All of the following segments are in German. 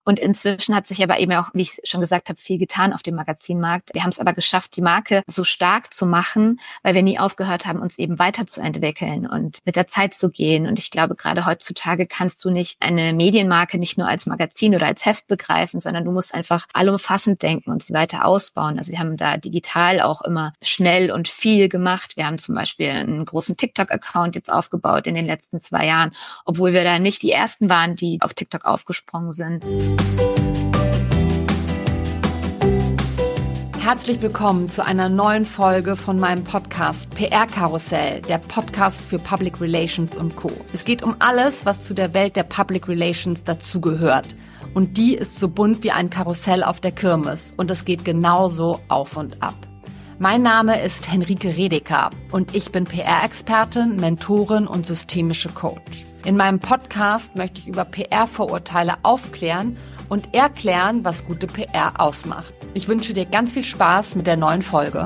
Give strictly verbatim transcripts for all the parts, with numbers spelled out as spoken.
Und inzwischen hat sich aber eben auch, wie ich schon gesagt habe, viel getan auf dem Magazinmarkt. Wir haben es aber geschafft, die Marke so stark zu machen, weil wir nie aufgehört haben, uns eben weiterzuentwickeln und mit der Zeit zu gehen. Und ich glaube, gerade heutzutage kannst du nicht eine Medienmarke nicht nur als Magazin oder als Heft begreifen, sondern du musst einfach allumfassend denken und sie weiter ausbauen. Also wir haben da digital auch immer schnell und viel gemacht. Wir haben zum Beispiel einen großen TikTok-Account jetzt aufgebaut in den letzten zwei Jahren, obwohl wir da nicht die Ersten waren, die auf TikTok aufgesprungen sind. Herzlich willkommen zu einer neuen Folge von meinem Podcast P R-Karussell, der Podcast für Public Relations und Co. Es geht um alles, was zu der Welt der Public Relations dazugehört. Und die ist so bunt wie ein Karussell auf der Kirmes. Und es geht genauso auf und ab. Mein Name ist Henrike Redeker und ich bin P R-Expertin, Mentorin und systemische Coach. In meinem Podcast möchte ich über P R-Vorurteile aufklären und erklären, was gute P R ausmacht. Ich wünsche dir ganz viel Spaß mit der neuen Folge.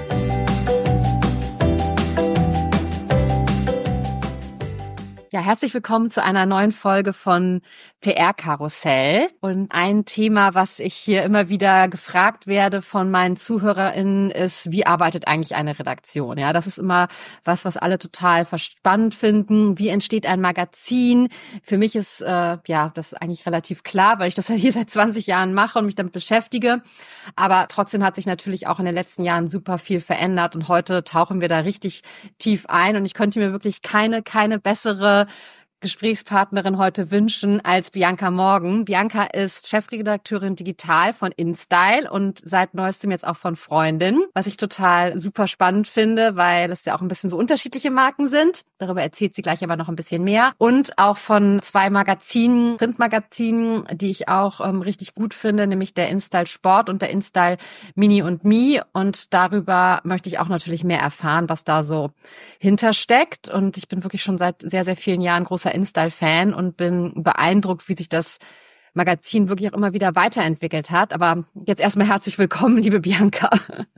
Ja, herzlich willkommen zu einer neuen Folge von P R-Karussell. Und ein Thema, was ich hier immer wieder gefragt werde von meinen ZuhörerInnen, ist, wie arbeitet eigentlich eine Redaktion? Ja, das ist immer was, was alle total spannend finden. Wie entsteht ein Magazin? Für mich ist äh, ja das eigentlich relativ klar, weil ich das ja hier seit zwanzig Jahren mache und mich damit beschäftige. Aber trotzdem hat sich natürlich auch in den letzten Jahren super viel verändert und heute tauchen wir da richtig tief ein. Und ich könnte mir wirklich keine, keine bessere Gesprächspartnerin heute wünschen als Bianca Morgan. Bianca ist Chefredakteurin Digital von InStyle und seit neuestem jetzt auch von Freundin, was ich total super spannend finde, weil es ja auch ein bisschen so unterschiedliche Marken sind. Darüber erzählt sie gleich aber noch ein bisschen mehr. Und auch von zwei Magazinen, Printmagazinen, die ich auch ähm, richtig gut finde, nämlich der InStyle Sport und der InStyle Mini und Me. Und darüber möchte ich auch natürlich mehr erfahren, was da so hintersteckt. Und ich bin wirklich schon seit sehr, sehr vielen Jahren großer InStyle-Fan und bin beeindruckt, wie sich das Magazin wirklich auch immer wieder weiterentwickelt hat. Aber jetzt erstmal herzlich willkommen, liebe Bianca.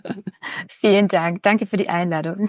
Vielen Dank. Danke für die Einladung.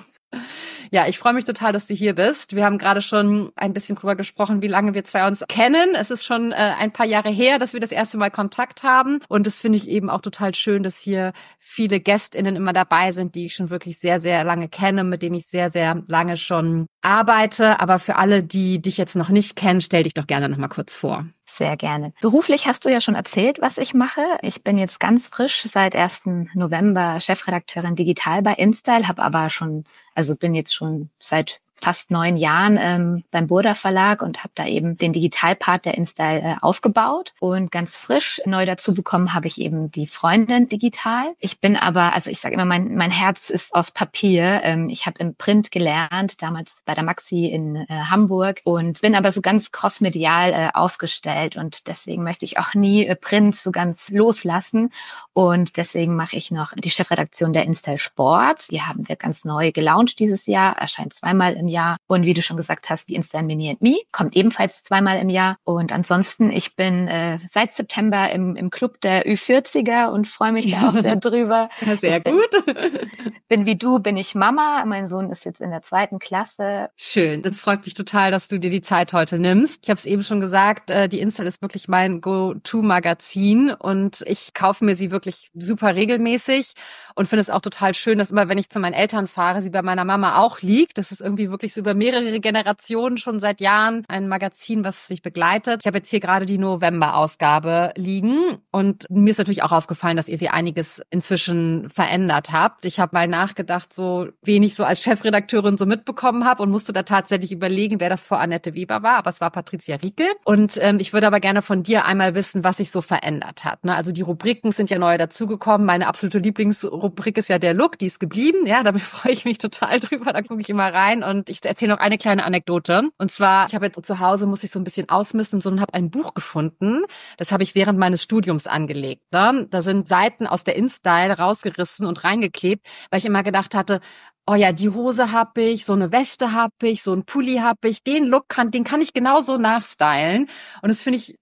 Ja, ich freue mich total, dass du hier bist. Wir haben gerade schon ein bisschen drüber gesprochen, wie lange wir zwei uns kennen. Es ist schon äh, ein paar Jahre her, dass wir das erste Mal Kontakt haben. Und das finde ich eben auch total schön, dass hier viele GästInnen immer dabei sind, die ich schon wirklich sehr, sehr lange kenne, mit denen ich sehr, sehr lange schon arbeite. Aber für alle, die dich jetzt noch nicht kennen, stell dich doch gerne noch mal kurz vor. Sehr gerne. Beruflich hast du ja schon erzählt, was ich mache. Ich bin jetzt ganz frisch seit ersten November Chefredakteurin Digital bei InStyle, habe aber schon, also bin jetzt schon seit fast neun Jahren ähm, beim Burda Verlag und habe da eben den Digitalpart der InStyle äh, aufgebaut. Und ganz frisch neu dazu bekommen habe ich eben die Freundin Digital. Ich bin aber, also ich sage immer, mein mein Herz ist aus Papier. Ähm, ich habe im Print gelernt, damals bei der Maxi in äh, Hamburg und bin aber so ganz crossmedial äh, aufgestellt und deswegen möchte ich auch nie äh, Print so ganz loslassen. Und deswegen mache ich noch die Chefredaktion der InStyle Sport. Die haben wir ganz neu gelauncht dieses Jahr, erscheint zweimal im Jahr. Und wie du schon gesagt hast, die InStyle Mini and Me kommt ebenfalls zweimal im Jahr. Und ansonsten, ich bin äh, seit September im, im Club der Ü vierziger und freue mich da auch sehr drüber. Ja, sehr ich bin, gut. Bin wie du, bin ich Mama. Mein Sohn ist jetzt in der zweiten Klasse. Schön, das freut mich total, dass du dir die Zeit heute nimmst. Ich habe es eben schon gesagt, äh, die InStyle ist wirklich mein Go-To-Magazin und ich kaufe mir sie wirklich super regelmäßig und finde es auch total schön, dass immer, wenn ich zu meinen Eltern fahre, sie bei meiner Mama auch liegt. Das ist irgendwie wirklich so über mehrere Generationen schon seit Jahren ein Magazin, was mich begleitet. Ich habe jetzt hier gerade die November-Ausgabe liegen und mir ist natürlich auch aufgefallen, dass ihr sie einiges inzwischen verändert habt. Ich habe mal nachgedacht, so wen ich so als Chefredakteurin so mitbekommen habe und musste da tatsächlich überlegen, wer das vor Annette Weber war, aber es war Patricia Riekel. Und ähm, ich würde aber gerne von dir einmal wissen, was sich so verändert hat. Ne? Also die Rubriken sind ja neu dazugekommen. Meine absolute Lieblingsrubrik ist ja der Look, die ist geblieben. Ja, da freue ich mich total drüber, da gucke ich immer rein und ich erzähle noch eine kleine Anekdote. Und zwar, ich habe jetzt zu Hause, muss ich so ein bisschen ausmisten und so und habe ein Buch gefunden. Das habe ich während meines Studiums angelegt. Ne? Da sind Seiten aus der InStyle rausgerissen und reingeklebt, weil ich immer gedacht hatte, oh ja, die Hose hab ich, so eine Weste hab ich, so ein Pulli hab ich, den Look kann, den kann ich genauso nachstylen. Und das finde ich so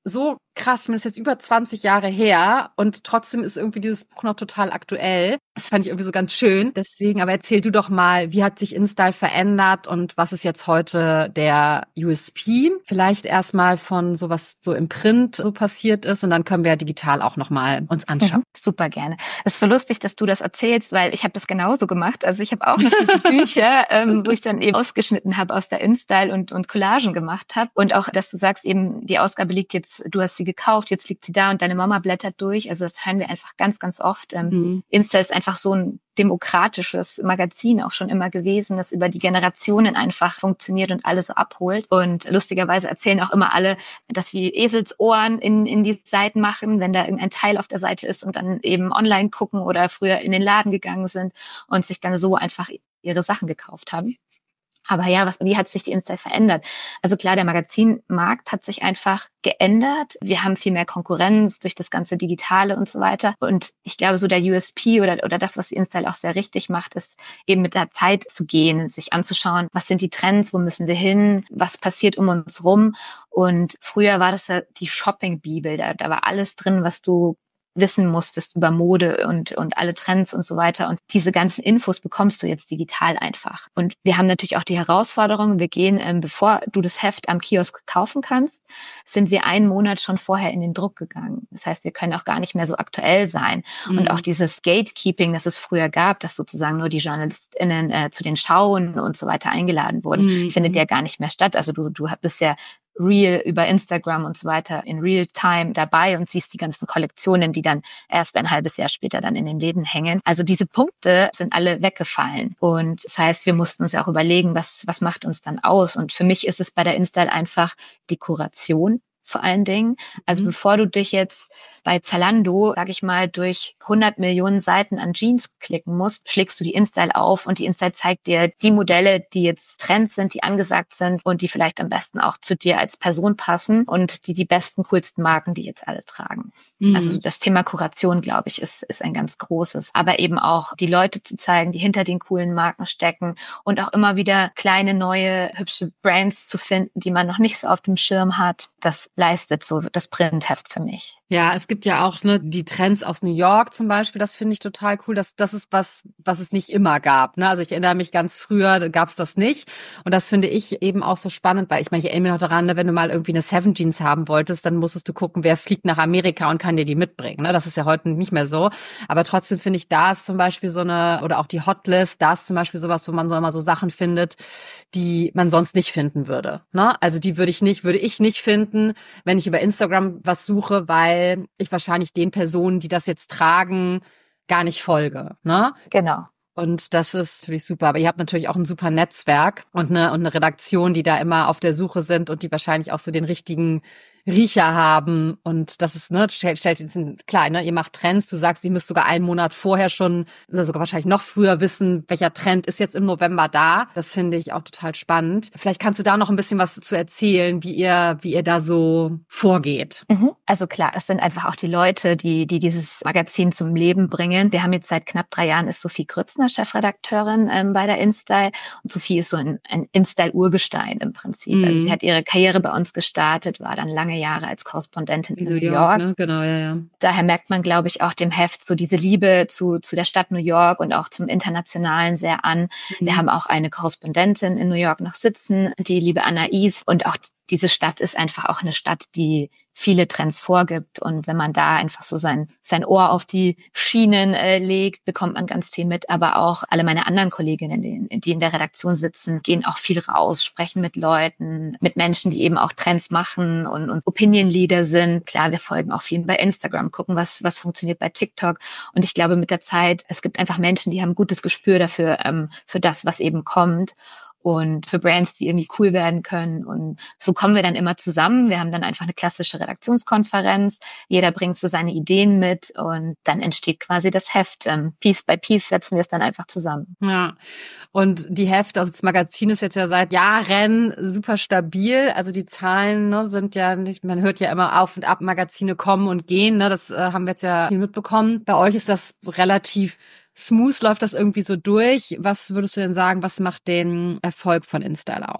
krass, ich meine, das ist jetzt über zwanzig Jahre her und trotzdem ist irgendwie dieses Buch noch total aktuell. Das fand ich irgendwie so ganz schön. Deswegen, aber erzähl du doch mal, wie hat sich InStyle verändert und was ist jetzt heute der U S P? Vielleicht erstmal von so was so im Print so passiert ist und dann können wir ja digital auch nochmal uns anschauen. Mhm, super gerne. Es ist so lustig, dass du das erzählst, weil ich habe das genauso gemacht. Also ich habe auch noch diese Bücher, ähm, wo ich dann eben ausgeschnitten habe aus der InStyle und, und Collagen gemacht habe. Und auch, dass du sagst eben, die Ausgabe liegt jetzt, du hast sie gekauft, jetzt liegt sie da und deine Mama blättert durch. Also das hören wir einfach ganz, ganz oft. Ähm, mhm. InStyle ist einfach so ein demokratisches Magazin auch schon immer gewesen, das über die Generationen einfach funktioniert und alle so abholt. Und lustigerweise erzählen auch immer alle, dass sie Eselsohren in, in die Seiten machen, wenn da irgendein Teil auf der Seite ist und dann eben online gucken oder früher in den Laden gegangen sind und sich dann so einfach ihre Sachen gekauft haben. Aber ja, was, wie hat sich die InStyle verändert? Also klar, der Magazinmarkt hat sich einfach geändert. Wir haben viel mehr Konkurrenz durch das ganze Digitale und so weiter. Und ich glaube, so der U S P oder, oder das, was die InStyle auch sehr richtig macht, ist eben mit der Zeit zu gehen, sich anzuschauen, was sind die Trends, wo müssen wir hin, was passiert um uns rum. Und früher war das ja die Shopping-Bibel. Da, da war alles drin, was du wissen musstest über Mode und und alle Trends und so weiter. Und diese ganzen Infos bekommst du jetzt digital einfach. Und wir haben natürlich auch die Herausforderung, wir gehen, ähm, bevor du das Heft am Kiosk kaufen kannst, sind wir einen Monat schon vorher in den Druck gegangen. Das heißt, wir können auch gar nicht mehr so aktuell sein. Mhm. Und auch dieses Gatekeeping, das es früher gab, dass sozusagen nur die JournalistInnen äh, zu den Schauen und so weiter eingeladen wurden, mhm. findet ja gar nicht mehr statt. Also du du bist ja real über Instagram und so weiter in real time dabei und siehst die ganzen Kollektionen, die dann erst ein halbes Jahr später dann in den Läden hängen. Also diese Punkte sind alle weggefallen. Und das heißt, wir mussten uns auch überlegen, was, was macht uns dann aus? Und für mich ist es bei der InStyle einfach die Kuration vor allen Dingen. Also mhm. bevor du dich jetzt bei Zalando, sag ich mal, durch hundert Millionen Seiten an Jeans klicken musst, schlägst du die InStyle auf und die InStyle zeigt dir die Modelle, die jetzt Trends sind, die angesagt sind und die vielleicht am besten auch zu dir als Person passen und die die besten, coolsten Marken, die jetzt alle tragen. Mhm. Also das Thema Kuration, glaube ich, ist ist ein ganz großes. Aber eben auch die Leute zu zeigen, die hinter den coolen Marken stecken und auch immer wieder kleine, neue, hübsche Brands zu finden, die man noch nicht so auf dem Schirm hat. Das leistet so das Printheft für mich. Ja, es gibt ja auch ne die Trends aus New York zum Beispiel, das finde ich total cool. Das, das ist was, was es nicht immer gab. Ne? Also ich erinnere mich ganz früher, da gab es das nicht. Und das finde ich eben auch so spannend, weil ich meine, ich erinnere mich noch daran, ne, wenn du mal irgendwie eine Seven Jeans haben wolltest, dann musstest du gucken, wer fliegt nach Amerika und kann dir die mitbringen. Ne? Das ist ja heute nicht mehr so. Aber trotzdem finde ich, da ist zum Beispiel so eine, oder auch die Hotlist, da ist zum Beispiel sowas, wo man so immer so Sachen findet, die man sonst nicht finden würde. Ne? Also die würde ich nicht, würde ich nicht finden, wenn ich über Instagram was suche, weil ich wahrscheinlich den Personen, die das jetzt tragen, gar nicht folge. Ne? Genau. Und das ist natürlich super. Aber ihr habt natürlich auch ein super Netzwerk und eine, und eine Redaktion, die da immer auf der Suche sind und die wahrscheinlich auch so den richtigen Riecher haben. Und das ist, ne, stellt, stellt jetzt klar, ne, ihr macht Trends, du sagst, ihr müsst sogar einen Monat vorher schon, oder sogar wahrscheinlich noch früher wissen, welcher Trend ist jetzt im November da. Das finde ich auch total spannend. Vielleicht kannst du da noch ein bisschen was zu erzählen, wie ihr, wie ihr da so vorgeht. Mhm. Also klar, es sind einfach auch die Leute, die, die dieses Magazin zum Leben bringen. Wir haben jetzt seit knapp drei Jahren ist Sophie Grützner Chefredakteurin ähm, bei der InStyle. Und Sophie ist so ein, ein InStyle-Urgestein im Prinzip. Mhm. Also sie hat ihre Karriere bei uns gestartet, war dann lange Jahre als Korrespondentin in, in New York. York. Ne? Genau, ja, ja. Daher merkt man, glaube ich, auch dem Heft so diese Liebe zu zu der Stadt New York und auch zum Internationalen sehr an. Mhm. Wir haben auch eine Korrespondentin in New York noch sitzen, die liebe Anais. Und auch diese Stadt ist einfach auch eine Stadt, die viele Trends vorgibt. Und wenn man da einfach so sein sein Ohr auf die Schienen äh, legt, bekommt man ganz viel mit. Aber auch alle meine anderen Kolleginnen, die, die in der Redaktion sitzen, gehen auch viel raus, sprechen mit Leuten, mit Menschen, die eben auch Trends machen und, und Opinion-Leader sind. Klar, wir folgen auch vielen bei Instagram, gucken, was was funktioniert bei TikTok. Und ich glaube, mit der Zeit, es gibt einfach Menschen, die haben ein gutes Gespür dafür, ähm, für das, was eben kommt. Und für Brands, die irgendwie cool werden können. Und so kommen wir dann immer zusammen. Wir haben dann einfach eine klassische Redaktionskonferenz. Jeder bringt so seine Ideen mit und dann entsteht quasi das Heft. Ähm, Piece by Piece setzen wir es dann einfach zusammen. Ja, und die Hefte, also das Magazin ist jetzt ja seit Jahren super stabil. Also die Zahlen ne, sind ja nicht, man hört ja immer auf und ab, Magazine kommen und gehen. Ne, das äh, haben wir jetzt ja viel mitbekommen. Bei euch ist das relativ smooth, läuft das irgendwie so durch. Was würdest du denn sagen, was macht den Erfolg von InStyle aus?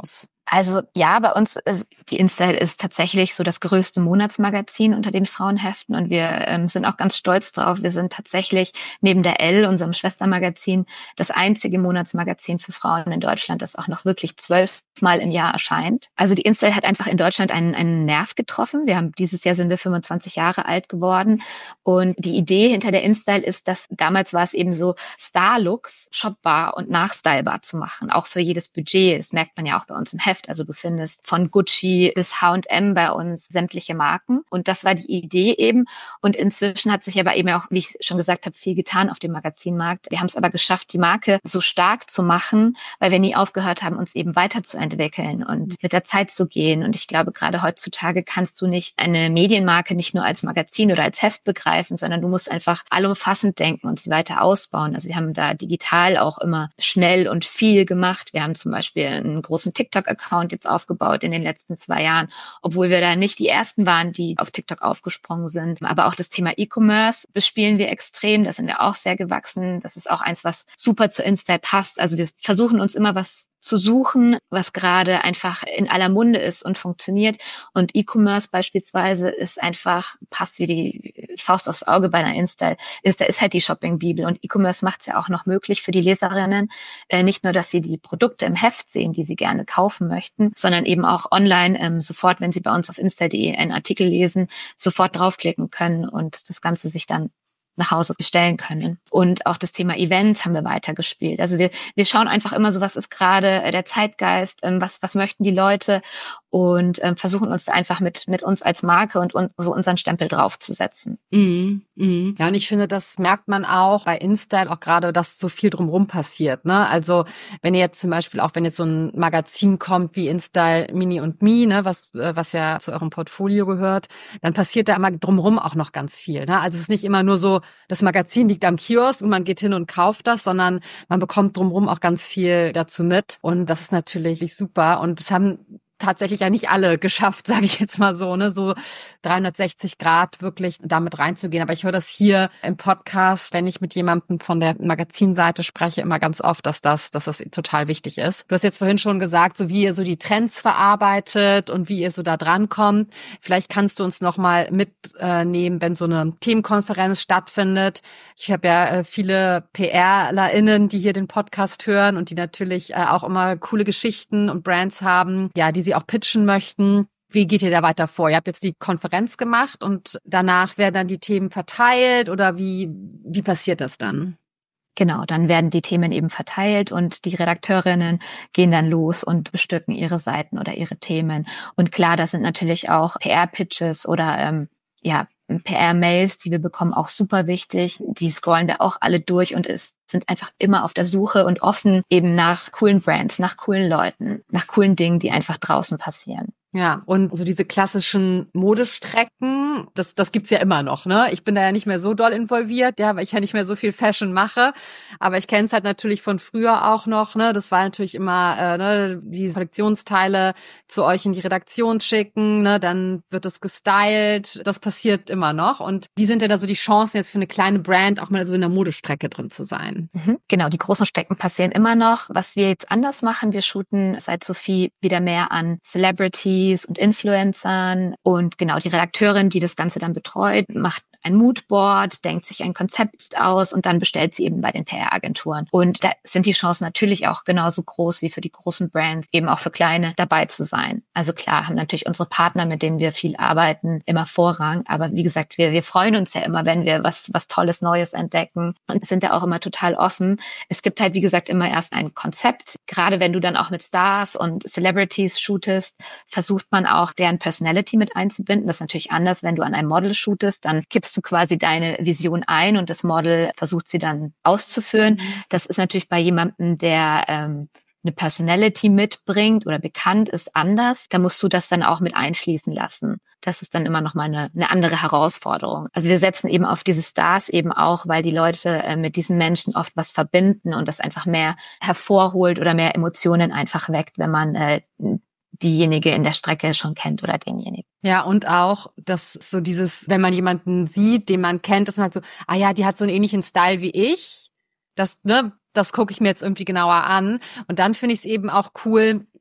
Also ja, bei uns, die InStyle ist tatsächlich so das größte Monatsmagazin unter den Frauenheften und wir ähm, sind auch ganz stolz drauf. Wir sind tatsächlich neben der Elle, unserem Schwestermagazin, das einzige Monatsmagazin für Frauen in Deutschland, das auch noch wirklich zwölfmal im Jahr erscheint. Also die InStyle hat einfach in Deutschland einen, einen Nerv getroffen. Wir haben dieses Jahr sind wir fünfundzwanzig Jahre alt geworden und die Idee hinter der InStyle ist, dass damals war es eben so, Star-Looks shopbar und nachstylebar zu machen, auch für jedes Budget. Das merkt man ja auch bei uns im Heft. Also du findest von Gucci bis H und M bei uns sämtliche Marken. Und das war die Idee eben. Und inzwischen hat sich aber eben auch, wie ich schon gesagt habe, viel getan auf dem Magazinmarkt. Wir haben es aber geschafft, die Marke so stark zu machen, weil wir nie aufgehört haben, uns eben weiterzuentwickeln und mit der Zeit zu gehen. Und ich glaube, gerade heutzutage kannst du nicht eine Medienmarke nicht nur als Magazin oder als Heft begreifen, sondern du musst einfach allumfassend denken und sie weiter ausbauen. Also wir haben da digital auch immer schnell und viel gemacht. Wir haben zum Beispiel einen großen TikTok-Account jetzt aufgebaut in den letzten zwei Jahren, obwohl wir da nicht die Ersten waren, die auf TikTok aufgesprungen sind. Aber auch das Thema E-Commerce bespielen wir extrem. Da sind wir auch sehr gewachsen. Das ist auch eins, was super zur InStyle passt. Also wir versuchen uns immer was zu suchen, was gerade einfach in aller Munde ist und funktioniert. Und E-Commerce beispielsweise ist einfach, passt wie die Faust aufs Auge bei einer InStyle. InStyle ist halt die Shopping-Bibel und E-Commerce macht es ja auch noch möglich für die Leserinnen, äh, nicht nur, dass sie die Produkte im Heft sehen, die sie gerne kaufen möchten, sondern eben auch online ähm, sofort, wenn sie bei uns auf instyle punkt de einen Artikel lesen, sofort draufklicken können und das Ganze sich dann nach Hause bestellen können. Und auch das Thema Events haben wir weitergespielt. Also wir wir schauen einfach immer so, was ist gerade der Zeitgeist, ähm, was was möchten die Leute und ähm, versuchen uns da einfach mit mit uns als Marke und, und so unseren Stempel draufzusetzen. Mhm, mhm. Ja, und ich finde, das merkt man auch bei InStyle auch gerade, dass so viel drumherum passiert, ne? Also wenn ihr jetzt zum Beispiel auch, wenn jetzt so ein Magazin kommt wie InStyle Mini und Me, ne, was was ja zu eurem Portfolio gehört, dann passiert da immer drumherum auch noch ganz viel, ne? Also es ist nicht immer nur so, das Magazin liegt am Kiosk und man geht hin und kauft das, sondern man bekommt drumherum auch ganz viel dazu mit. Und das ist natürlich super. Und das haben tatsächlich ja nicht alle geschafft, sage ich jetzt mal so, ne, so dreihundertsechzig Grad wirklich damit reinzugehen. Aber ich höre das hier im Podcast, wenn ich mit jemandem von der Magazinseite spreche, immer ganz oft, dass das, dass das total wichtig ist. Du hast jetzt vorhin schon gesagt, so wie ihr so die Trends verarbeitet und wie ihr so da dran kommt. Vielleicht kannst du uns noch mal mitnehmen, wenn so eine Themenkonferenz stattfindet. Ich habe ja viele PRlerInnen, die hier den Podcast hören und die natürlich auch immer coole Geschichten und Brands haben, ja, die sie auch pitchen möchten. Wie geht ihr da weiter vor? Ihr habt jetzt die Konferenz gemacht und danach werden dann die Themen verteilt oder wie, wie passiert das dann? Genau, dann werden die Themen eben verteilt und die Redakteurinnen gehen dann los und bestücken ihre Seiten oder ihre Themen. Und klar, das sind natürlich auch P R-Pitches oder ähm, ja, P R-Mails, die wir bekommen, auch super wichtig. Die scrollen wir auch alle durch und es sind einfach immer auf der Suche und offen eben nach coolen Brands, nach coolen Leuten, nach coolen Dingen, die einfach draußen passieren. Ja, und so diese klassischen Modestrecken, das das gibt's ja immer noch, ne? Ich bin da ja nicht mehr so doll involviert, ja, weil ich ja nicht mehr so viel Fashion mache, aber ich kenne es halt natürlich von früher auch noch, ne? Das war natürlich immer äh, ne, die Kollektionsteile zu euch in die Redaktion schicken, ne? Dann wird es gestylt, das passiert immer noch. Und wie sind denn da so die Chancen jetzt für eine kleine Brand auch mal so in der Modestrecke drin zu sein? Mhm, genau, die großen Strecken passieren immer noch. Was wir jetzt anders machen, wir shooten seit Sophie wieder mehr an Celebrity und Influencern und genau die Redakteurin, die das Ganze dann betreut, macht ein Moodboard, denkt sich ein Konzept aus und dann bestellt sie eben bei den P R-Agenturen. Und da sind die Chancen natürlich auch genauso groß wie für die großen Brands, eben auch für kleine dabei zu sein. Also klar, haben natürlich unsere Partner, mit denen wir viel arbeiten, immer Vorrang. Aber wie gesagt, wir, wir freuen uns ja immer, wenn wir was, was Tolles Neues entdecken und sind da auch immer total offen. Es gibt halt, wie gesagt, immer erst ein Konzept. Gerade wenn du dann auch mit Stars und Celebrities shootest, versucht man auch deren Personality mit einzubinden. Das ist natürlich anders, wenn du an einem Model shootest, dann gibst du quasi deine Vision ein und das Model versucht sie dann auszuführen. Das ist natürlich bei jemandem, der ähm, eine Personality mitbringt oder bekannt ist, anders. Da musst du das dann auch mit einfließen lassen. Das ist dann immer noch mal eine, eine andere Herausforderung. Also wir setzen eben auf diese Stars eben auch, weil die Leute äh, mit diesen Menschen oft was verbinden und das einfach mehr hervorholt oder mehr Emotionen einfach weckt, wenn man äh, diejenige in der Strecke schon kennt oder denjenigen. Ja, und auch, dass so dieses, wenn man jemanden sieht, den man kennt, dass man halt so, ah ja, die hat so einen ähnlichen Style wie ich. Das, ne, das gucke ich mir jetzt irgendwie genauer an. Und dann finde ich es eben auch cool,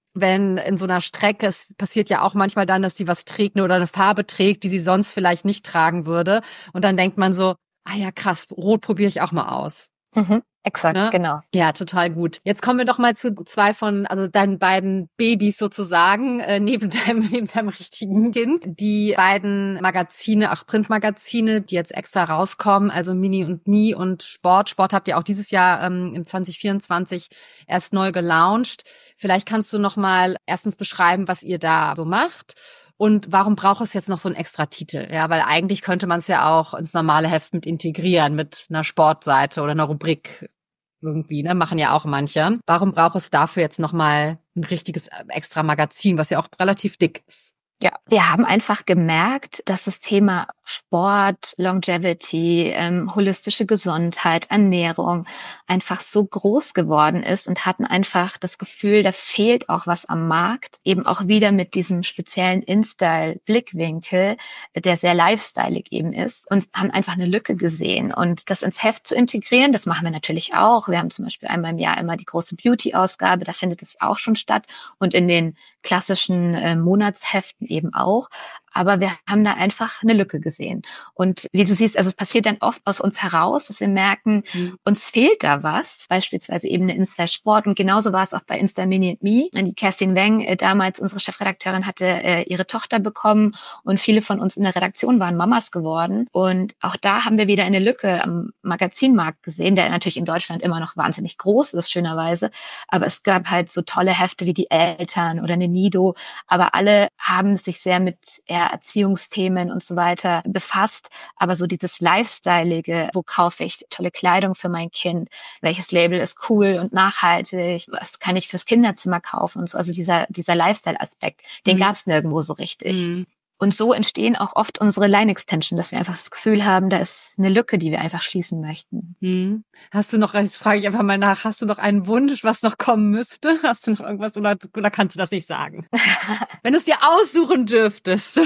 wenn in so einer Strecke, es passiert ja auch manchmal dann, dass sie was trägt oder eine Farbe trägt, die sie sonst vielleicht nicht tragen würde. Und dann denkt man so, ah ja krass, Rot probiere ich auch mal aus. Mhm. Exakt, Ne? genau. Ja, total gut. Jetzt kommen wir doch mal zu zwei von, also deinen beiden Babys sozusagen, äh, neben deinem, neben deinem richtigen Kind. Die beiden Magazine, auch Printmagazine, die jetzt extra rauskommen, also Mini und Me und Sport. Sport habt ihr auch dieses Jahr ähm, im zwanzig vierundzwanzig erst neu gelauncht. Vielleicht kannst du noch mal erstens beschreiben, was ihr da so macht. Und warum braucht es jetzt noch so einen extra Titel? Ja, weil eigentlich könnte man es ja auch ins normale Heft mit integrieren, mit einer Sportseite oder einer Rubrik irgendwie, ne? Machen ja auch manche. Warum braucht es dafür jetzt nochmal ein richtiges extra Magazin, was ja auch relativ dick ist? Ja, wir haben einfach gemerkt, dass das Thema Sport, Longevity, ähm, holistische Gesundheit, Ernährung einfach so groß geworden ist und hatten einfach das Gefühl, da fehlt auch was am Markt, eben auch wieder mit diesem speziellen InStyle-Blickwinkel, der sehr lifestyleig eben ist, und haben einfach eine Lücke gesehen. Und das ins Heft zu integrieren, das machen wir natürlich auch. Wir haben zum Beispiel einmal im Jahr immer die große Beauty-Ausgabe, da findet es auch schon statt, und in den klassischen äh, Monatsheften eben auch. Aber wir haben da einfach eine Lücke gesehen. Und wie du siehst, also es passiert dann oft aus uns heraus, dass wir merken, mhm. uns fehlt da was, beispielsweise eben eine Insta Sport. Und genauso war es auch bei Insta Mini and Me. Die Kerstin Weng, äh, damals unsere Chefredakteurin, hatte äh, ihre Tochter bekommen, und viele von uns in der Redaktion waren Mamas geworden. Und auch da haben wir wieder eine Lücke am Magazinmarkt gesehen, der natürlich in Deutschland immer noch wahnsinnig groß ist, schönerweise. Aber es gab halt so tolle Hefte wie die Eltern oder eine Nido. Aber alle haben sich sehr mit eher Erziehungsthemen und so weiter befasst, aber so dieses Lifestyleige, wo kaufe ich tolle Kleidung für mein Kind, welches Label ist cool und nachhaltig, was kann ich fürs Kinderzimmer kaufen und so, also dieser dieser Lifestyle-Aspekt, den mhm. gab es nirgendwo so richtig. Mhm. Und so entstehen auch oft unsere Line-Extension, dass wir einfach das Gefühl haben, da ist eine Lücke, die wir einfach schließen möchten. Hm. Hast du noch, jetzt frage ich einfach mal nach, hast du noch einen Wunsch, was noch kommen müsste? Hast du noch irgendwas, oder, oder kannst du das nicht sagen? Wenn du es dir aussuchen dürftest.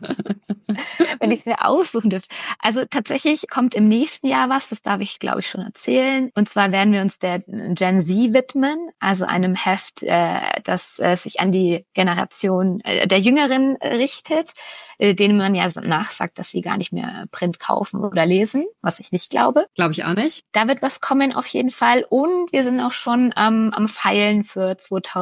Wenn ich es mir aussuchen dürfte. Also tatsächlich kommt im nächsten Jahr was, das darf ich, glaube ich, schon erzählen. Und zwar werden wir uns der Gen Z widmen, also einem Heft, äh, das äh, sich an die Generation äh, der Jüngeren äh, richtet, äh, denen man ja nachsagt, dass sie gar nicht mehr Print kaufen oder lesen, was ich nicht glaube. Glaube ich auch nicht. Da wird was kommen auf jeden Fall. Und wir sind auch schon ähm, am Feilen für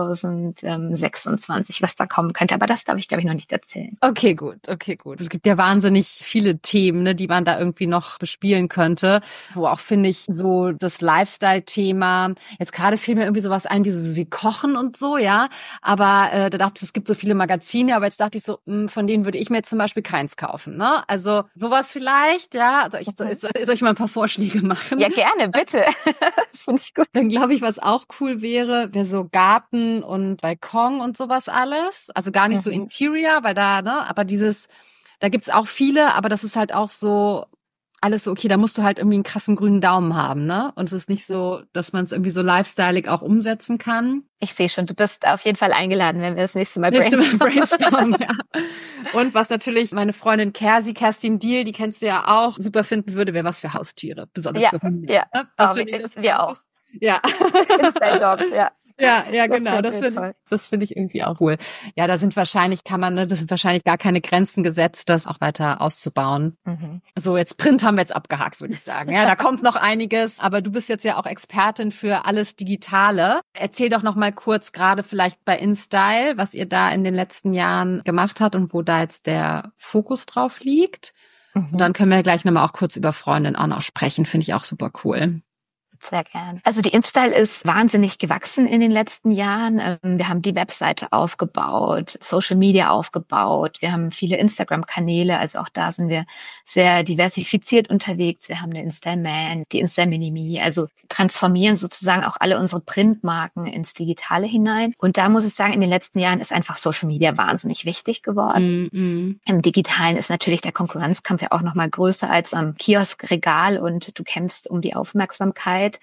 zwanzig sechsundzwanzig, was da kommen könnte. Aber das darf ich, glaube ich, noch nicht erzählen. Okay, gut, okay, gut. Es gibt ja wahnsinnig viele Themen, ne, die man da irgendwie noch bespielen könnte, wo auch, finde ich, so das Lifestyle-Thema, jetzt gerade fiel mir irgendwie sowas ein, wie so wie Kochen und so, ja, aber äh, da dachte ich, es gibt so viele Magazine, aber jetzt dachte ich so, mh, von denen würde ich mir jetzt zum Beispiel keins kaufen, ne, also sowas vielleicht, ja, also ich, soll, soll ich mal ein paar Vorschläge machen? Ja, gerne, bitte. Das finde ich gut. Dann glaube ich, was auch cool wäre, wäre so Garten und Balkon und sowas alles, also gar nicht mhm. so Interior, weil da, ne, aber dieses, da gibt's auch viele, aber das ist halt auch so alles so, okay, da musst du halt irgendwie einen krassen grünen Daumen haben, ne? Und es ist nicht so, dass man es irgendwie so lifestyleig auch umsetzen kann. Ich sehe schon, du bist auf jeden Fall eingeladen, wenn wir das nächste Mal nächste brainstormen. brainstormen ja. Und was natürlich meine Freundin Kersi, Kerstin Diehl, die kennst du ja auch, super finden würde, wäre was für Haustiere, besonders ja, für Hunde. Ja, ne? oh, wir, das wir auch. Ja. Dogs, ja. Ja, ja, genau. Das finde das finde ich irgendwie auch cool. Ja, da sind wahrscheinlich, kann man, ne, das sind wahrscheinlich gar keine Grenzen gesetzt, das auch weiter auszubauen. Mhm. So, jetzt Print haben wir jetzt abgehakt, würde ich sagen. Ja, da kommt noch einiges. Aber du bist jetzt ja auch Expertin für alles Digitale. Erzähl doch noch mal kurz, gerade vielleicht bei InStyle, was ihr da in den letzten Jahren gemacht habt und wo da jetzt der Fokus drauf liegt. Mhm. Und dann können wir gleich noch mal auch kurz über Freundin auch noch sprechen. Finde ich auch super cool. Sehr gern. Also die InStyle ist wahnsinnig gewachsen in den letzten Jahren. Wir haben die Webseite aufgebaut, Social Media aufgebaut. Wir haben viele Instagram-Kanäle, also auch da sind wir sehr diversifiziert unterwegs. Wir haben eine InStyle Man, die InStyle Mini Me, also transformieren sozusagen auch alle unsere Printmarken ins Digitale hinein. Und da muss ich sagen, in den letzten Jahren ist einfach Social Media wahnsinnig wichtig geworden. Mm-hmm. Im Digitalen ist natürlich der Konkurrenzkampf ja auch noch mal größer als am Kioskregal und du kämpfst um die Aufmerksamkeit.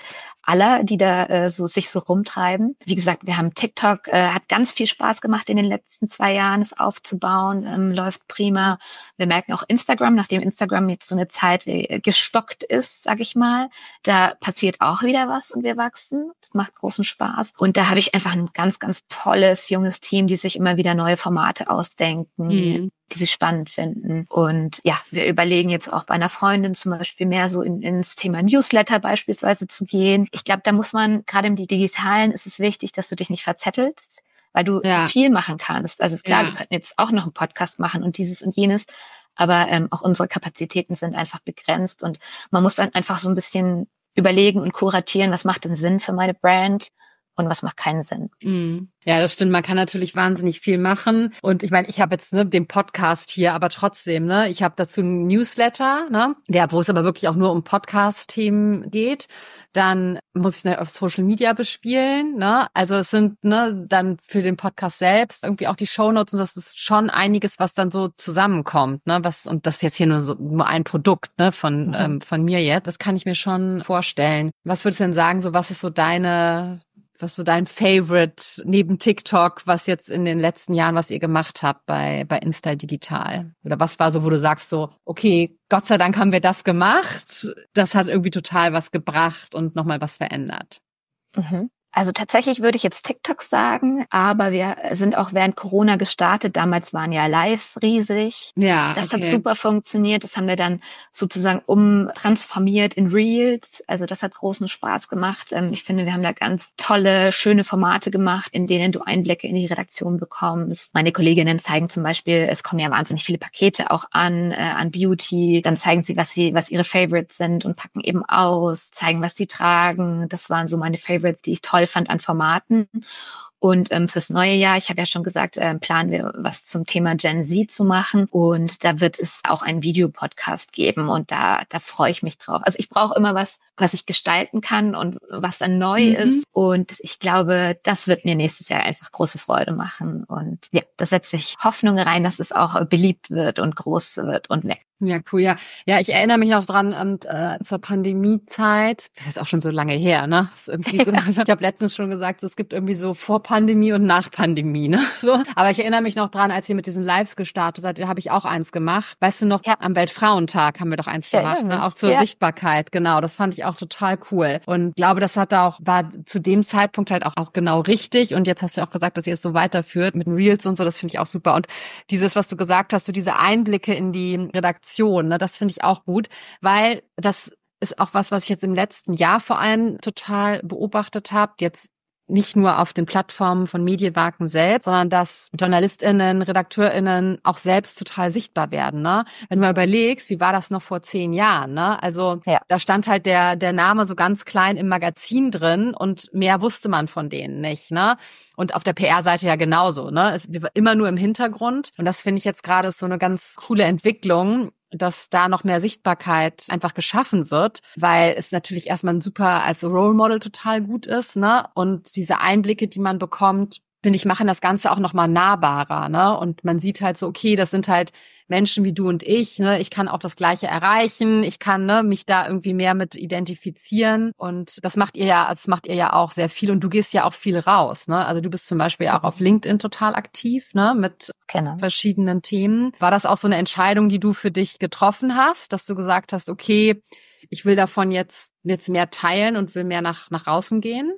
aller, die da äh, so sich so rumtreiben. Wie gesagt, wir haben TikTok, äh, hat ganz viel Spaß gemacht in den letzten zwei Jahren, es aufzubauen, ähm, läuft prima. Wir merken auch Instagram, nachdem Instagram jetzt so eine Zeit äh, gestockt ist, sag ich mal, da passiert auch wieder was und wir wachsen. Es macht großen Spaß. Und da habe ich einfach ein ganz, ganz tolles, junges Team, die sich immer wieder neue Formate ausdenken, mhm. die sie spannend finden. Und ja, wir überlegen jetzt auch bei einer Freundin zum Beispiel mehr so in, ins Thema Newsletter beispielsweise zu gehen. Ich glaube, da muss man, gerade im Digitalen ist es wichtig, dass du dich nicht verzettelst, weil du ja. viel machen kannst. Also klar, ja. wir könnten jetzt auch noch einen Podcast machen und dieses und jenes, aber ähm, auch unsere Kapazitäten sind einfach begrenzt und man muss dann einfach so ein bisschen überlegen und kuratieren, was macht denn Sinn für meine Brand und was macht keinen Sinn. Mm. Ja, das stimmt. Man kann natürlich wahnsinnig viel machen. Und ich meine, ich habe jetzt ne, den Podcast hier, aber trotzdem, ne, ich habe dazu einen Newsletter, ne, der, wo es aber wirklich auch nur um Podcast-Themen geht. Dann muss ich ne, auf Social Media bespielen, ne. Also es sind ne dann für den Podcast selbst irgendwie auch die Shownotes und das ist schon einiges, was dann so zusammenkommt, ne. Was und das ist jetzt hier nur so nur ein Produkt, ne, von mhm. ähm, von mir jetzt. Das kann ich mir schon vorstellen. Was würdest du denn sagen? So, was ist so deine Was so dein Favorite neben TikTok, was jetzt in den letzten Jahren, was ihr gemacht habt bei bei InStyle Digital? Oder was war so, wo du sagst so, okay, Gott sei Dank haben wir das gemacht. Das hat irgendwie total was gebracht und nochmal was verändert. Mhm. Also tatsächlich würde ich jetzt TikTok sagen, aber wir sind auch während Corona gestartet. Damals waren ja Lives riesig. Ja, das okay. hat super funktioniert. Das haben wir dann sozusagen umtransformiert in Reels. Also das hat großen Spaß gemacht. Ich finde, wir haben da ganz tolle, schöne Formate gemacht, in denen du Einblicke in die Redaktion bekommst. Meine Kolleginnen zeigen zum Beispiel, es kommen ja wahnsinnig viele Pakete auch an, äh, an Beauty. Dann zeigen sie, was sie, was ihre Favorites sind und packen eben aus, zeigen, was sie tragen. Das waren so meine Favorites, die ich toll fand an Formaten. Und ähm, fürs neue Jahr, ich habe ja schon gesagt, äh, planen wir was zum Thema Gen Z zu machen. Und da wird es auch einen Videopodcast geben. Und da da freue ich mich drauf. Also ich brauche immer was, was ich gestalten kann und was dann neu mhm. ist. Und ich glaube, das wird mir nächstes Jahr einfach große Freude machen. Und ja, da setze ich Hoffnung rein, dass es auch beliebt wird und groß wird und wächst. Ja, cool, ja. Ja, ich erinnere mich noch dran an äh, zur Pandemiezeit. Das ist auch schon so lange her, ne? Das ist irgendwie so, ja. Ich habe letztens schon gesagt, so, es gibt irgendwie so vor Pandemie und nach Pandemie, ne? So. Aber ich erinnere mich noch dran, als ihr mit diesen Lives gestartet seid, da habe ich auch eins gemacht. Weißt du noch, ja. am Weltfrauentag haben wir doch eins ja, gemacht, ne? Auch zur ja. Sichtbarkeit, genau. Das fand ich auch total cool. Und glaube, das hat da auch, war zu dem Zeitpunkt halt auch, auch genau richtig. Und jetzt hast du auch gesagt, dass ihr es so weiterführt mit den Reels und so, das finde ich auch super. Und dieses, was du gesagt hast, so diese Einblicke in die Redaktion, Ne, das finde ich auch gut, weil das ist auch was, was ich jetzt im letzten Jahr vor allem total beobachtet habe. Jetzt nicht nur auf den Plattformen von Medienmarken selbst, sondern dass JournalistInnen, RedakteurInnen auch selbst total sichtbar werden, ne? Wenn du mal überlegst, wie war das noch vor zehn Jahren, ne? Also, ja. da stand halt der, der Name so ganz klein im Magazin drin und mehr wusste man von denen nicht, ne? Und auf der P R-Seite ja genauso, ne? Es war immer nur im Hintergrund und das finde ich jetzt gerade so eine ganz coole Entwicklung, dass da noch mehr Sichtbarkeit einfach geschaffen wird, weil es natürlich erstmal ein super als Role Model total gut ist, ne? Und diese Einblicke, die man bekommt, finde ich, machen das Ganze auch nochmal nahbarer, ne? Und man sieht halt so, okay, das sind halt Menschen wie du und ich, ne? Ich kann auch das Gleiche erreichen, ich kann ne, mich da irgendwie mehr mit identifizieren und das macht ihr ja, das macht ihr ja auch sehr viel und du gehst ja auch viel raus, ne? Also du bist zum Beispiel auch auf LinkedIn total aktiv, ne? Mit genau. verschiedenen Themen. War das auch so eine Entscheidung, die du für dich getroffen hast, dass du gesagt hast, okay, ich will davon jetzt jetzt mehr teilen und will mehr nach nach außen gehen?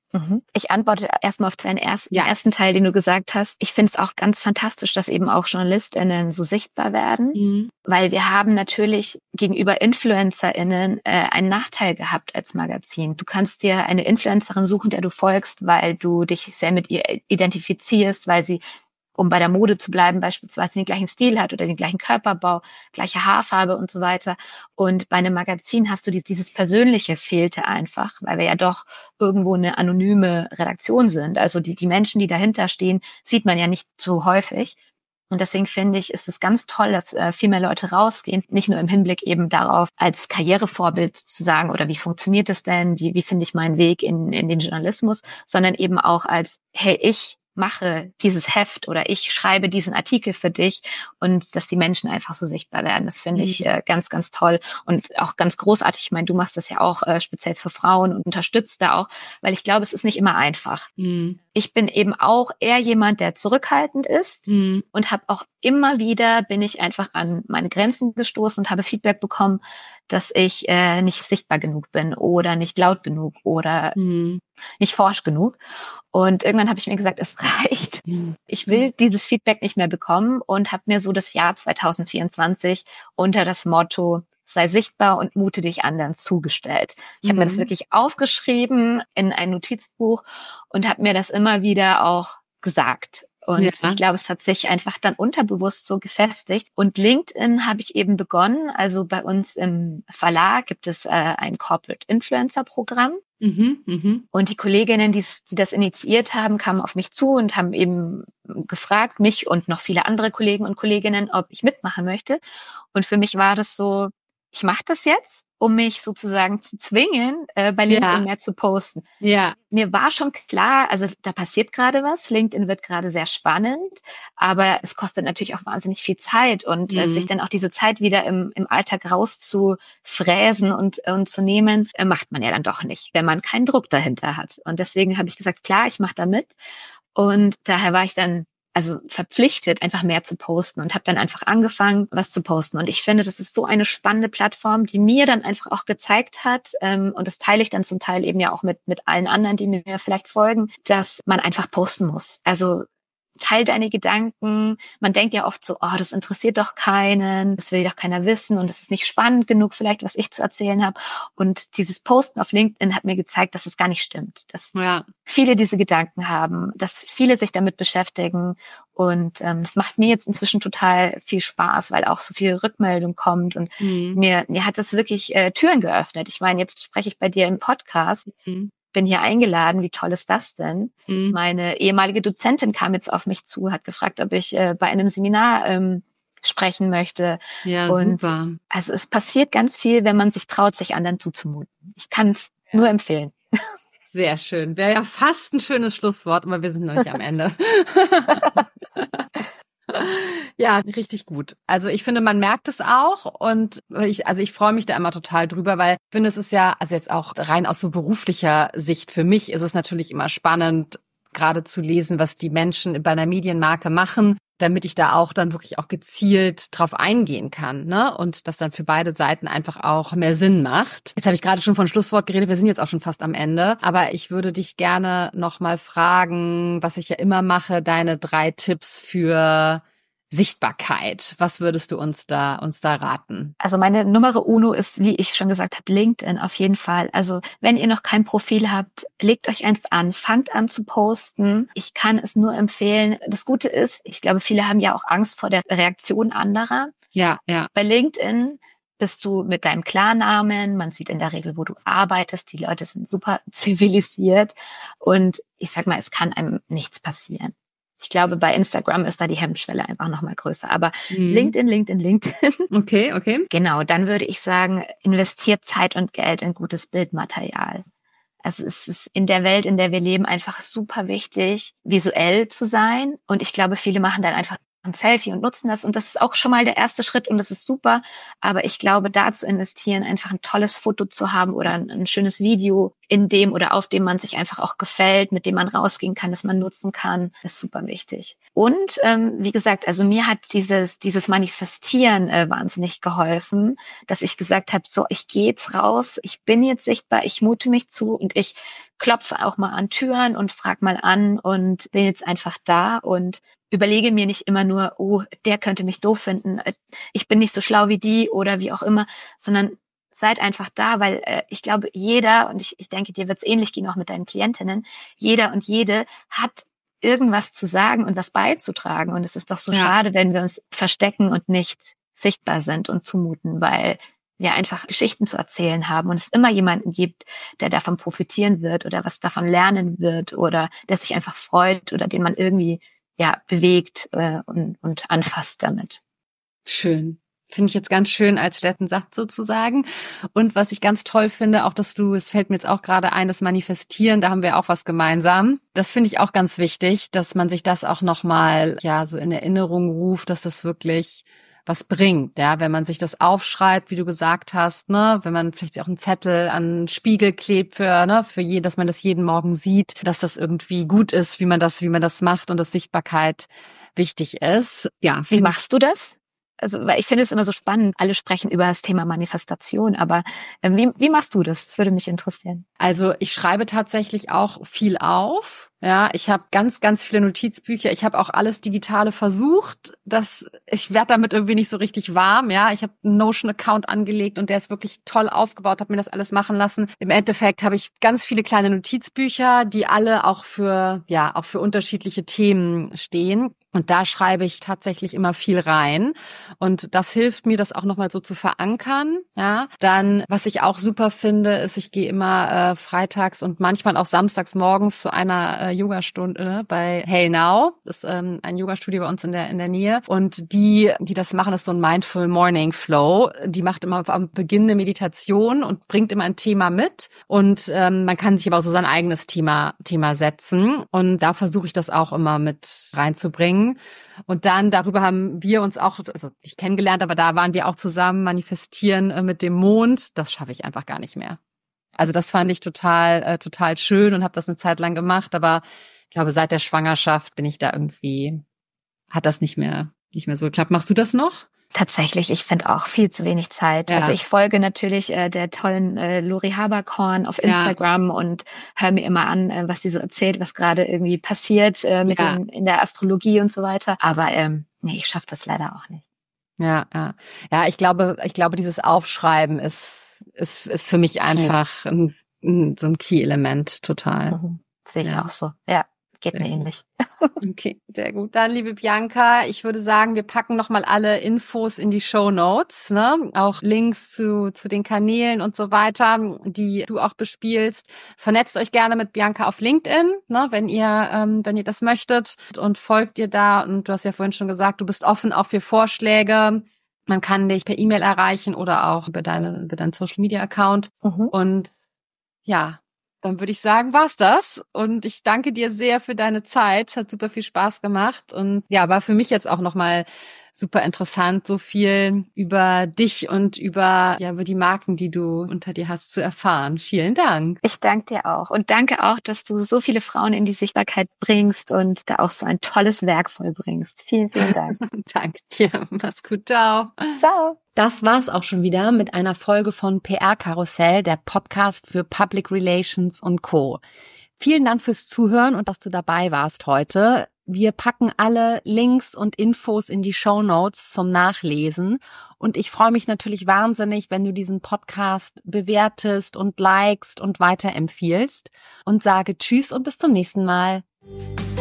Ich antworte erstmal auf deinen ersten, ja. ersten Teil, den du gesagt hast. Ich finde es auch ganz fantastisch, dass eben auch JournalistInnen so sichtbar werden, mhm. weil wir haben natürlich gegenüber InfluencerInnen äh, einen Nachteil gehabt als Magazin. Du kannst dir eine Influencerin suchen, der du folgst, weil du dich sehr mit ihr identifizierst, weil sie, um bei der Mode zu bleiben, beispielsweise den gleichen Stil hat oder den gleichen Körperbau, gleiche Haarfarbe und so weiter. Und bei einem Magazin hast du dieses Persönliche fehlte einfach, weil wir ja doch irgendwo eine anonyme Redaktion sind. Also die, die Menschen, die dahinter stehen, sieht man ja nicht so häufig. Und deswegen finde ich, ist es ganz toll, dass äh, viel mehr Leute rausgehen, nicht nur im Hinblick eben darauf, als Karrierevorbild zu sagen, oder wie funktioniert es denn, wie, wie finde ich meinen Weg in, in den Journalismus, sondern eben auch als, hey, ich mache dieses Heft oder ich schreibe diesen Artikel für dich und dass die Menschen einfach so sichtbar werden. Das finde ich äh, ganz, ganz toll und auch ganz großartig. Ich meine, du machst das ja auch äh, speziell für Frauen und unterstützt da auch, weil ich glaube, es ist nicht immer einfach. Mhm. Ich bin eben auch eher jemand, der zurückhaltend ist mhm. und habe auch immer wieder, bin ich einfach an meine Grenzen gestoßen und habe Feedback bekommen, dass ich äh, nicht sichtbar genug bin oder nicht laut genug oder mhm. nicht forsch genug. Und irgendwann habe ich mir gesagt, es reicht. Ich will dieses Feedback nicht mehr bekommen und habe mir so das Jahr zwanzig vierundzwanzig unter das Motto sei sichtbar und mute dich anderen zugestellt. Ich habe Mhm. mir das wirklich aufgeschrieben in ein Notizbuch und habe mir das immer wieder auch gesagt. Und Ja. ich glaube, es hat sich einfach dann unterbewusst so gefestigt. Und LinkedIn habe ich eben begonnen. Also bei uns im Verlag gibt es äh, ein Corporate Influencer Programm. Mhm, mhm. Und die Kolleginnen, die, die das initiiert haben, kamen auf mich zu und haben eben gefragt, mich und noch viele andere Kollegen und Kolleginnen, ob ich mitmachen möchte. Und für mich war das so, ich mache das jetzt, um mich sozusagen zu zwingen, äh, bei LinkedIn Ja. mehr zu posten. Ja. Mir war schon klar, also da passiert gerade was, LinkedIn wird gerade sehr spannend, aber es kostet natürlich auch wahnsinnig viel Zeit und Mhm. äh, sich dann auch diese Zeit wieder im, im Alltag rauszufräsen und, und zu nehmen, äh, macht man ja dann doch nicht, wenn man keinen Druck dahinter hat. Und deswegen habe ich gesagt, klar, ich mache da mit. Und daher war ich dann also verpflichtet, einfach mehr zu posten und habe dann einfach angefangen, was zu posten. Und ich finde, das ist so eine spannende Plattform, die mir dann einfach auch gezeigt hat, ähm, und das teile ich dann zum Teil eben ja auch mit mit allen anderen, die mir vielleicht folgen, dass man einfach posten muss. Also teil deine Gedanken. Man denkt ja oft so, oh, das interessiert doch keinen, das will doch keiner wissen und es ist nicht spannend genug vielleicht, was ich zu erzählen habe. Und dieses Posten auf LinkedIn hat mir gezeigt, dass es gar nicht stimmt, dass ja. viele diese Gedanken haben, dass viele sich damit beschäftigen und ähm, es macht mir jetzt inzwischen total viel Spaß, weil auch so viel Rückmeldung kommt und Mhm. mir mir hat das wirklich äh, Türen geöffnet. Ich meine, jetzt spreche ich bei dir im Podcast. Mhm. Bin hier eingeladen, wie toll ist das denn? Mhm. Meine ehemalige Dozentin kam jetzt auf mich zu, hat gefragt, ob ich äh, bei einem Seminar ähm, sprechen möchte. Ja, und super. Also es passiert ganz viel, wenn man sich traut, sich anderen zuzumuten. Ich kann es ja. nur empfehlen. Sehr schön. Wäre ja fast ein schönes Schlusswort, aber wir sind noch nicht am Ende. Ja, richtig gut. Also ich finde, man merkt es auch und ich, also ich freue mich da immer total drüber, weil ich finde, es ist ja, also jetzt auch rein aus so beruflicher Sicht, für mich ist es natürlich immer spannend, gerade zu lesen, was die Menschen bei einer Medienmarke machen, damit ich da auch dann wirklich auch gezielt drauf eingehen kann, ne? Und das dann für beide Seiten einfach auch mehr Sinn macht. Jetzt habe ich gerade schon von Schlusswort geredet, wir sind jetzt auch schon fast am Ende, aber ich würde dich gerne nochmal fragen, was ich ja immer mache, deine drei Tipps für Sichtbarkeit. Was würdest du uns da uns da raten? Also meine Numero uno ist, wie ich schon gesagt habe, LinkedIn auf jeden Fall. Also wenn ihr noch kein Profil habt, legt euch eins an, fangt an zu posten. Ich kann es nur empfehlen. Das Gute ist, ich glaube, viele haben ja auch Angst vor der Reaktion anderer. Ja, ja. Bei LinkedIn bist du mit deinem Klarnamen, man sieht in der Regel, wo du arbeitest, die Leute sind super zivilisiert und ich sag mal, es kann einem nichts passieren. Ich glaube, bei Instagram ist da die Hemmschwelle einfach noch mal größer. Aber mhm. LinkedIn, LinkedIn, LinkedIn. Okay, okay. Genau, dann würde ich sagen, investiert Zeit und Geld in gutes Bildmaterial. Also es ist in der Welt, in der wir leben, einfach super wichtig, visuell zu sein. Und ich glaube, viele machen dann einfach ein Selfie und nutzen das. Und das ist auch schon mal der erste Schritt und das ist super. Aber ich glaube, da zu investieren, einfach ein tolles Foto zu haben oder ein, ein schönes Video, in dem oder auf dem man sich einfach auch gefällt, mit dem man rausgehen kann, das man nutzen kann, ist super wichtig. Und ähm, wie gesagt, also mir hat dieses dieses Manifestieren äh, wahnsinnig geholfen, dass ich gesagt habe, so, ich gehe jetzt raus, ich bin jetzt sichtbar, ich mute mich zu und ich klopfe auch mal an Türen und frag mal an und bin jetzt einfach da und überlege mir nicht immer nur, oh, der könnte mich doof finden, ich bin nicht so schlau wie die oder wie auch immer, sondern seid einfach da, weil äh, ich glaube, jeder, und ich, ich denke, dir wird es ähnlich gehen, auch mit deinen Klientinnen, jeder und jede hat irgendwas zu sagen und was beizutragen. Und es ist doch so ja. schade, wenn wir uns verstecken und nicht sichtbar sind und zumuten, weil wir einfach Geschichten zu erzählen haben und es immer jemanden gibt, der davon profitieren wird oder was davon lernen wird oder der sich einfach freut oder den man irgendwie ja bewegt äh, und, und anfasst damit. Schön. Finde ich jetzt ganz schön als letzten Satz sozusagen. Und was ich ganz toll finde, auch dass du, es fällt mir jetzt auch gerade ein, das Manifestieren, da haben wir auch was gemeinsam. Das finde ich auch ganz wichtig, dass man sich das auch nochmal, ja, so in Erinnerung ruft, dass das wirklich was bringt, ja, wenn man sich das aufschreibt, wie du gesagt hast, ne, wenn man vielleicht auch einen Zettel an einen Spiegel klebt für, ne, für je, dass man das jeden Morgen sieht, dass das irgendwie gut ist, wie man das, wie man das macht und dass Sichtbarkeit wichtig ist. Ja. Wie machst du das? Also, weil ich finde es immer so spannend, alle sprechen über das Thema Manifestation, aber äh, wie, wie machst du das? Das würde mich interessieren. Also ich schreibe tatsächlich auch viel auf. Ja, ich habe ganz, ganz viele Notizbücher. Ich habe auch alles Digitale versucht. Das, ich werde damit irgendwie nicht so richtig warm. Ja, ich habe einen Notion-Account angelegt und der ist wirklich toll aufgebaut, habe mir das alles machen lassen. Im Endeffekt habe ich ganz viele kleine Notizbücher, die alle auch für, ja, auch für unterschiedliche Themen stehen. Und da schreibe ich tatsächlich immer viel rein. Und das hilft mir, das auch nochmal so zu verankern. Ja, dann, was ich auch super finde, ist, ich gehe immer äh, freitags und manchmal auch samstags morgens zu einer äh, Yogastunde bei Hey Now. Das ist ähm, ein Yogastudio bei uns in der in der Nähe. Und die, die das machen, ist so ein Mindful Morning Flow. Die macht immer am Beginn eine Meditation und bringt immer ein Thema mit. Und ähm, man kann sich aber auch so sein eigenes Thema Thema setzen. Und da versuche ich das auch immer mit reinzubringen. Und dann, darüber haben wir uns auch, also nicht kennengelernt, aber da waren wir auch zusammen, manifestieren äh, mit dem Mond. Das schaffe ich einfach gar nicht mehr. Also das fand ich total, äh, total schön und habe das eine Zeit lang gemacht. Aber ich glaube, seit der Schwangerschaft bin ich da irgendwie, hat das nicht mehr, nicht mehr so geklappt. Machst du das noch? Tatsächlich, ich finde auch viel zu wenig Zeit. Ja. Also ich folge natürlich äh, der tollen äh, Lori Haberkorn auf Instagram ja. und höre mir immer an, äh, was sie so erzählt, was gerade irgendwie passiert äh, mit ja. den, in der Astrologie und so weiter. Aber ähm, nee, ich schaffe das leider auch nicht. Ja, ja, ja. Ich glaube, ich glaube, dieses Aufschreiben ist ist ist für mich einfach ein, ein, so ein Key-Element total. Mhm. Sehe ich ja. auch so. Ja. Geht mir ähnlich. Okay, sehr gut. Dann, liebe Bianca, ich würde sagen, wir packen nochmal alle Infos in die Shownotes, ne? Auch Links zu zu den Kanälen und so weiter, die du auch bespielst. Vernetzt euch gerne mit Bianca auf LinkedIn, ne? Wenn ihr ähm, wenn ihr das möchtet und folgt ihr da. Und du hast ja vorhin schon gesagt, du bist offen auch für Vorschläge. Man kann dich per E-Mail erreichen oder auch über deine über deinen Social Media Account. Mhm. Und ja. Dann würde ich sagen, war's das. Und ich danke dir sehr für deine Zeit. Es hat super viel Spaß gemacht. Und ja, war für mich jetzt auch nochmal super interessant, so viel über dich und über, ja, über die Marken, die du unter dir hast, zu erfahren. Vielen Dank. Ich danke dir auch. Und danke auch, dass du so viele Frauen in die Sichtbarkeit bringst und da auch so ein tolles Werk vollbringst. Vielen, vielen Dank. Danke dir. Mach's gut. Ciao. Ciao. Das war's auch schon wieder mit einer Folge von P R Karussell, der Podcast für Public Relations und Co. Vielen Dank fürs Zuhören und dass du dabei warst heute. Wir packen alle Links und Infos in die Shownotes zum Nachlesen. Und ich freue mich natürlich wahnsinnig, wenn du diesen Podcast bewertest und likest und weiterempfiehlst. Und sage Tschüss und bis zum nächsten Mal.